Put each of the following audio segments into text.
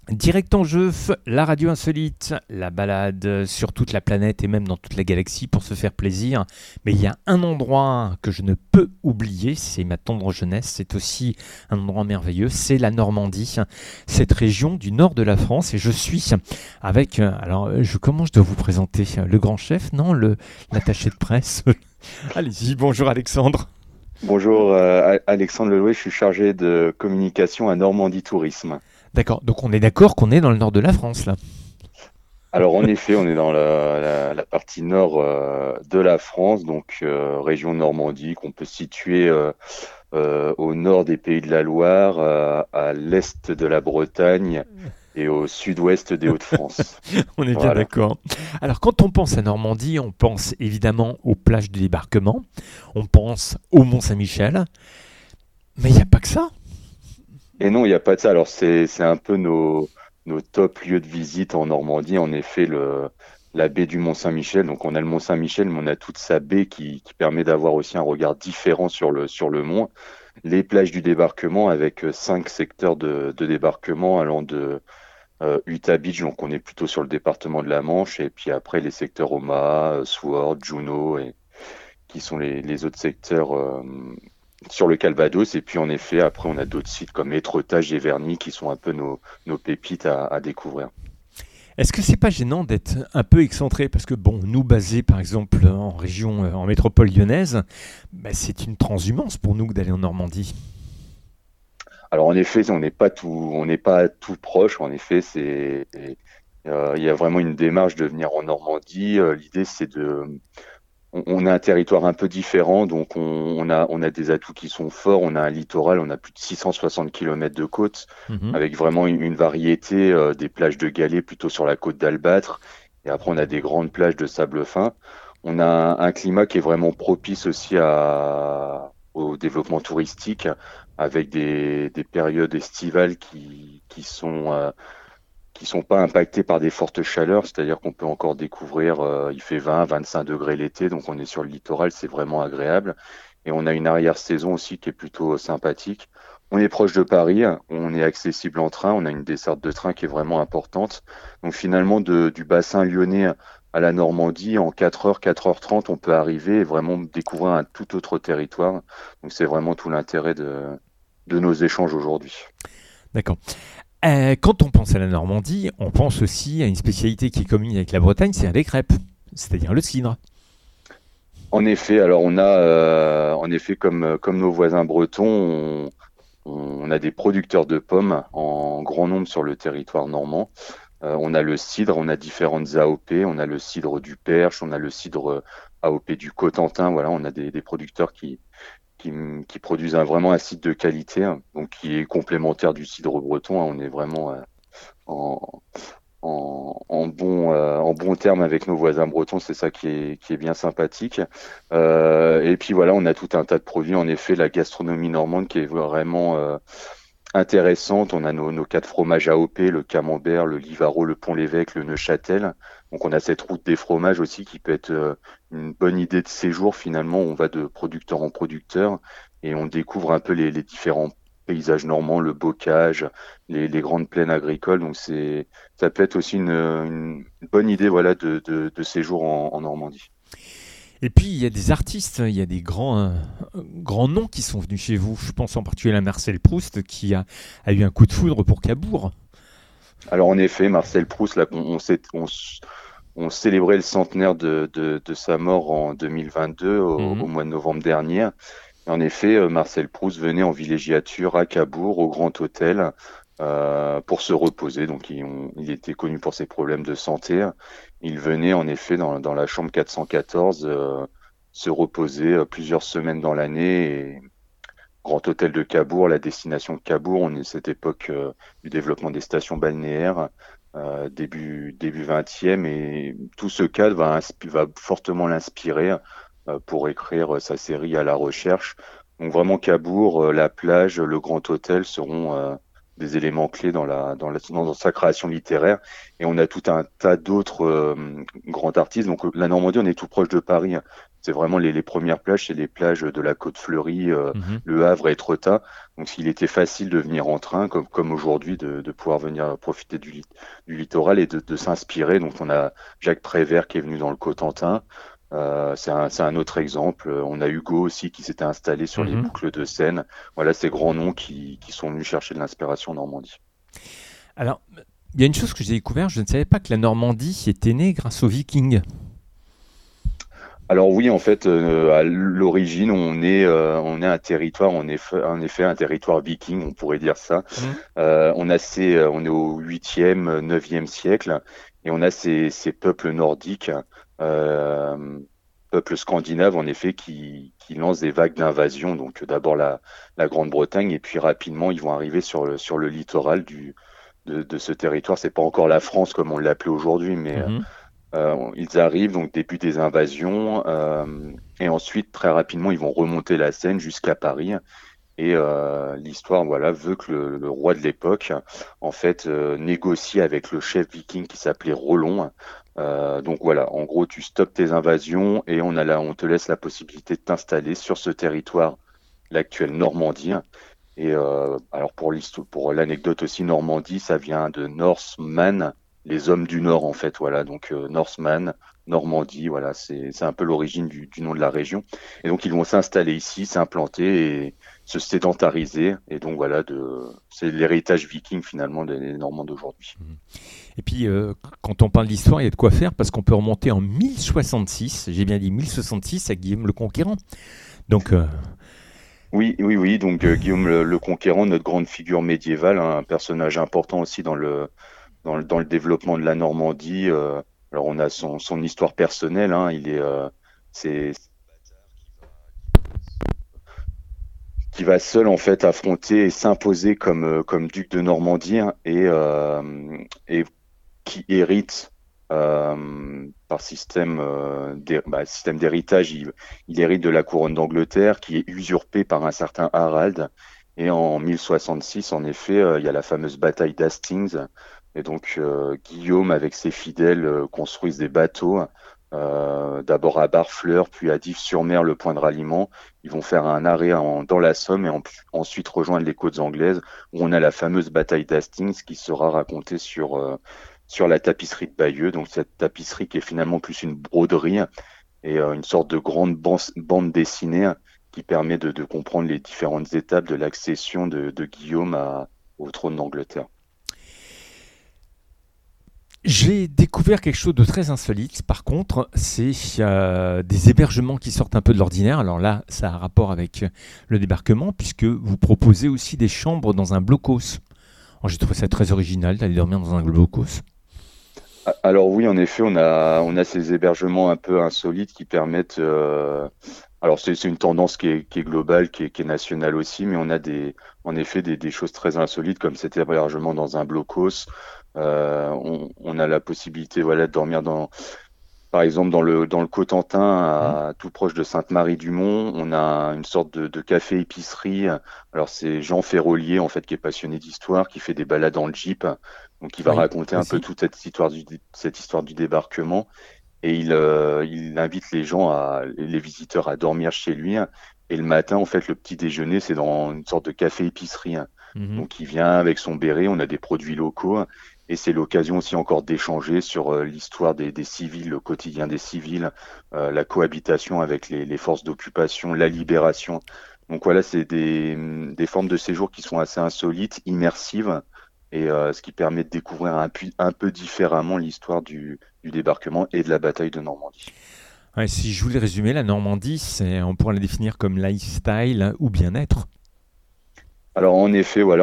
Direct en jeu, la radio insolite, la balade sur toute la planète et même dans toute la galaxie pour se faire plaisir. Mais il y a un endroit que je ne peux oublier, c'est ma tendre jeunesse, c'est aussi un endroit merveilleux, c'est la Normandie, cette région du nord de la France. Et je suis avec, comment je dois vous présenter? Le grand chef? Non, l'attaché de presse. Allez-y, bonjour Alexandre. Bonjour, Alexandre Lelouet, je suis chargé de communication à Normandie Tourisme. D'accord, donc on est d'accord qu'on est dans le nord de la France là. Alors en effet, on est dans la partie nord de la France, donc région Normandie, qu'on peut situer au nord des Pays de la Loire, à l'est de la Bretagne et au sud-ouest des Hauts-de-France. On est bien Voilà. d'accord. Alors, quand on pense à Normandie, on pense évidemment aux plages du débarquement, on pense au Mont-Saint-Michel, mais il n'y a pas que ça. Et non, il n'y a pas de ça. Alors c'est un peu nos top lieux de visite en Normandie. En effet, la baie du Mont-Saint-Michel. Donc on a le Mont-Saint-Michel, mais on a toute sa baie qui permet d'avoir aussi un regard différent sur le mont. Les plages du débarquement avec 5 secteurs de débarquement allant de Utah Beach, donc on est plutôt sur le département de la Manche, et puis après les secteurs Omaha, Sword, Juno, et qui sont les autres secteurs sur le Calvados. Et puis en effet, après, on a d'autres sites comme Étretat, Giverny qui sont un peu nos pépites à découvrir. Est-ce que c'est pas gênant d'être un peu excentré? Parce que, bon, nous, basés par exemple en région, en métropole lyonnaise, bah, c'est une transhumance pour nous d'aller en Normandie. Alors en effet, on n'est pas tout proche. En effet, il y a vraiment une démarche de venir en Normandie. L'idée, c'est on a un territoire un peu différent, donc on a des atouts qui sont forts. On a un littoral, on a plus de 660 kilomètres de côte, Mhm. avec vraiment une variété, des plages de galets plutôt sur la côte d'Albâtre. Et après, on a des grandes plages de sable fin. On a un climat qui est vraiment propice aussi au développement touristique, avec des périodes estivales qui sont pas impactés par des fortes chaleurs, c'est-à-dire qu'on peut encore découvrir, il fait 20, 25 degrés l'été, donc on est sur le littoral, c'est vraiment agréable. Et on a une arrière-saison aussi qui est plutôt sympathique. On est proche de Paris, on est accessible en train, on a une desserte de train qui est vraiment importante. Donc finalement, du bassin lyonnais à la Normandie, en 4 heures, 4h30, on peut arriver et vraiment découvrir un tout autre territoire. Donc c'est vraiment tout l'intérêt de nos échanges aujourd'hui. D'accord. Quand on pense à la Normandie, on pense aussi à une spécialité qui est commune avec la Bretagne, c'est les crêpes, c'est-à-dire le cidre. En effet, alors on a, en effet, comme nos voisins bretons, on a des producteurs de pommes en grand nombre sur le territoire normand. On a le cidre, on a différentes AOP, on a le cidre du Perche, on a le cidre AOP du Cotentin. Voilà, on a des producteurs qui produisent vraiment un cidre de qualité, hein, donc qui est complémentaire du cidre breton, hein. On est vraiment en, en bon terme avec nos voisins bretons, c'est ça qui est bien sympathique. Et puis voilà, on a tout un tas de produits. En effet, la gastronomie normande qui est vraiment intéressante. On a nos 4 fromages AOP, le camembert, le Livaro, le Pont-l'Évêque, le Neuchâtel. Donc on a cette route des fromages aussi qui peut être une bonne idée de séjour. Finalement, on va de producteur en producteur et on découvre un peu les différents paysages normands, le bocage, les grandes plaines agricoles. Donc ça peut être aussi une bonne idée, voilà, de séjour en Normandie. Et puis, il y a des artistes, il y a des grands noms qui sont venus chez vous. Je pense en particulier à Marcel Proust qui a eu un coup de foudre pour Cabourg. Alors en effet, Marcel Proust, là, on célébrait le centenaire de sa mort en 2022, au Mhm. mois de novembre dernier. Et en effet, Marcel Proust venait en villégiature à Cabourg, au Grand Hôtel, pour se reposer. Donc, il était connu pour ses problèmes de santé. Il venait en effet dans la chambre 414 se reposer plusieurs semaines dans l'année. Et Grand Hôtel de Cabourg, la destination de Cabourg, on est à cette époque du développement des stations balnéaires, début 20e, et tout ce cadre va fortement l'inspirer pour écrire sa série À la recherche. Donc vraiment Cabourg, la plage, le Grand Hôtel seront des éléments clés dans sa création littéraire. Et on a tout un tas d'autres grands artistes. Donc la Normandie, on est tout proche de Paris, hein. c'est vraiment les premières plages, c'est les plages de la Côte Fleurie, Mhm. Le Havre et Etretat. Donc, il était facile de venir en train, comme aujourd'hui, de pouvoir venir profiter du littoral et de s'inspirer. Donc, on a Jacques Prévert qui est venu dans le Cotentin. C'est un autre exemple. On a Hugo aussi qui s'était installé sur les Mhm. boucles de Seine. Voilà, ces grands noms qui sont venus chercher de l'inspiration en Normandie. Alors, il y a une chose que j'ai découvert, je ne savais pas que la Normandie était née grâce aux Vikings. Alors oui, en fait, à l'origine, on est un territoire, en effet, un territoire viking, on pourrait dire ça. Mhm. On est au 8e, 9e siècle, et on a ces peuples nordiques, euh, peuples scandinaves, en effet, qui lancent des vagues d'invasion. Donc d'abord la Grande-Bretagne, et puis rapidement, ils vont arriver sur le littoral de ce territoire. C'est pas encore la France comme on l'appelait aujourd'hui, mais Mhm. ils arrivent, donc début des invasions, et ensuite, très rapidement, ils vont remonter la Seine jusqu'à Paris. Et l'histoire, voilà, veut que le roi de l'époque, en fait, négocie avec le chef viking qui s'appelait Rollon. Donc voilà, en gros, tu stoppes tes invasions et on te laisse la possibilité de t'installer sur ce territoire, l'actuelle Normandie. Et alors pour l'anecdote aussi, Normandie, ça vient de Norseman, les hommes du Nord en fait, voilà. Donc Norseman, Normandie, voilà, c'est un peu l'origine du nom de la région. Et donc ils vont s'installer ici, s'implanter et se sédentariser. Et donc voilà, c'est l'héritage viking finalement des Normands d'aujourd'hui. Et puis, quand on parle d'histoire, il y a de quoi faire parce qu'on peut remonter en 1066, j'ai bien dit 1066, avec Guillaume le Conquérant. Donc, Oui, oui, oui. Donc Guillaume le Conquérant, notre grande figure médiévale, hein, un personnage important aussi dans le développement de la Normandie. Alors on a son histoire personnelle, hein, c'est qui va seul en fait affronter et s'imposer comme duc de Normandie, hein, et qui hérite par système d'héritage. Il hérite de la couronne d'Angleterre qui est usurpée par un certain Harald. Et en 1066, en effet, il y a la fameuse bataille d'Hastings. Et donc, Guillaume, avec ses fidèles, construisent des bateaux, d'abord à Barfleur, puis à Dives-sur-Mer, le point de ralliement. Ils vont faire un arrêt dans la Somme et ensuite rejoindre les côtes anglaises, où on a la fameuse bataille d'Hastings qui sera racontée sur la tapisserie de Bayeux. Donc cette tapisserie qui est finalement plus une broderie et une sorte de grande bande dessinée qui permet de comprendre les différentes étapes de l'accession de Guillaume au trône d'Angleterre. j'ai découvert quelque chose de très insolite. Par contre, c'est des hébergements qui sortent un peu de l'ordinaire. Alors là, ça a un rapport avec le débarquement, puisque vous proposez aussi des chambres dans un blocos. Alors, j'ai trouvé ça très original d'aller dormir dans un blocos. Alors oui, en effet, on a ces hébergements un peu insolites qui permettent. Alors c'est une tendance qui est globale, qui est nationale aussi, mais on a en effet des choses très insolites comme cet hébergement dans un blocos. On a la possibilité, voilà, de dormir par exemple, dans le Cotentin, Hmm. tout proche de Sainte-Marie-du-Mont, on a une sorte de café-épicerie. Alors, c'est Jean Ferrolier, en fait, qui est passionné d'histoire, qui fait des balades en Jeep. Donc, il va Oui, raconter un peu aussi. toute cette histoire du débarquement. Et il invite les visiteurs à dormir chez lui. Et le matin, en fait, le petit déjeuner, c'est dans une sorte de café-épicerie. Mhm. Donc, il vient avec son béret, on a des produits locaux. Et c'est l'occasion aussi encore d'échanger sur l'histoire des civils, le quotidien des civils, la cohabitation avec les forces d'occupation, la libération. Donc voilà, c'est des formes de séjour qui sont assez insolites, immersives, et ce qui permet de découvrir un peu différemment l'histoire du débarquement et de la bataille de Normandie. Ouais, si je voulais résumer, la Normandie, on pourrait la définir comme lifestyle ou bien-être. Alors en effet, voilà,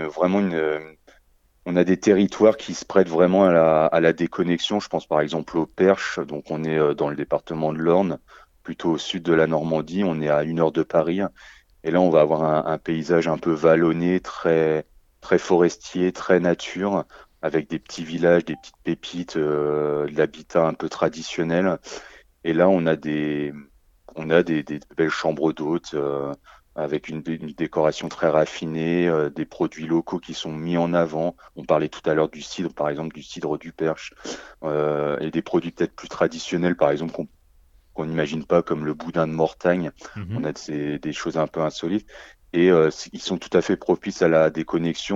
on a des territoires qui se prêtent vraiment à la déconnexion. Je pense par exemple au Perche. Donc on est dans le département de l'Orne, plutôt au sud de la Normandie. On est à 1 heure de Paris. Et là, on va avoir un paysage un peu vallonné, très, très forestier, très nature, avec des petits villages, des petites pépites, de l'habitat un peu traditionnel. Et là, on a des belles chambres d'hôtes, avec une décoration très raffinée, des produits locaux qui sont mis en avant. On parlait tout à l'heure du cidre, par exemple, du cidre du Perche, et des produits peut-être plus traditionnels, par exemple, qu'on n'imagine pas, comme le boudin de Mortagne. On Mhm. a des choses un peu insolites. Et ils sont tout à fait propices à la déconnexion.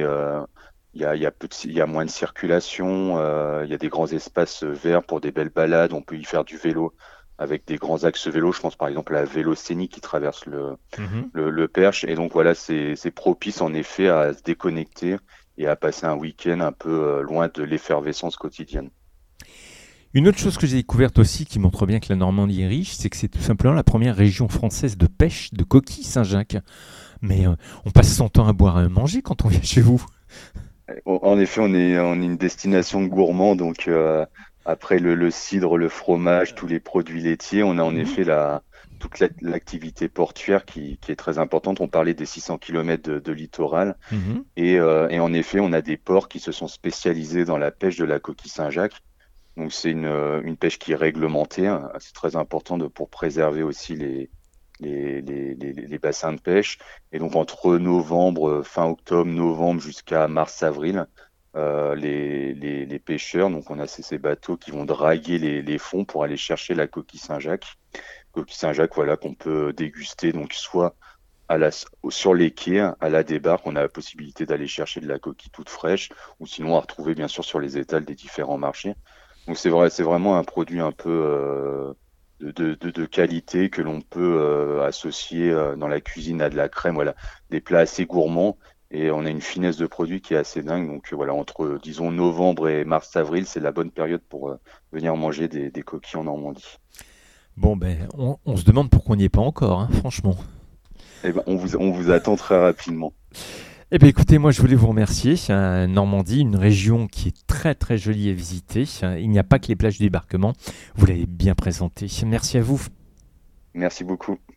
Il y a moins de circulation, il y a des grands espaces verts pour des belles balades. On peut y faire du vélo avec des grands axes vélo. Je pense par exemple à la Vélocénie qui traverse Mhm. le Perche. Et donc voilà, c'est propice en effet à se déconnecter et à passer un week-end un peu loin de l'effervescence quotidienne. Une autre chose que j'ai découverte aussi qui montre bien que la Normandie est riche, c'est que c'est tout simplement la première région française de pêche de coquilles Saint-Jacques. Mais on passe son temps à boire et à manger quand on vient chez vous. En effet, on est une destination gourmand, donc après le cidre, le fromage, tous les produits laitiers, on a en Mhm. effet l'activité portuaire qui est très importante. On parlait des 600 kilomètres de littoral, Mhm. et en effet, on a des ports qui se sont spécialisés dans la pêche de la coquille Saint-Jacques. Donc c'est une pêche qui est réglementée, hein. C'est très important pour préserver aussi les bassins de pêche. Et donc entre novembre, fin octobre, novembre jusqu'à mars-avril, les pêcheurs, donc on a ces bateaux qui vont draguer les fonds pour aller chercher la coquille Saint-Jacques. Coquille Saint-Jacques, voilà, qu'on peut déguster donc soit sur les quais, à la débarque, on a la possibilité d'aller chercher de la coquille toute fraîche, ou sinon à retrouver bien sûr sur les étals des différents marchés. Donc c'est vraiment un produit un peu de qualité que l'on peut associer dans la cuisine à de la crème, voilà, des plats assez gourmands. Et on a une finesse de produit qui est assez dingue. Donc voilà, entre disons novembre et mars-avril, c'est la bonne période pour venir manger des coquilles en Normandie. Bon, ben, on se demande pourquoi on n'y est pas encore, hein, franchement. Eh ben, on vous attend très rapidement. Eh bien, écoutez, moi, je voulais vous remercier. Normandie, une région qui est très, très jolie à visiter. Il n'y a pas que les plages du débarquement. Vous l'avez bien présenté. Merci à vous. Merci beaucoup.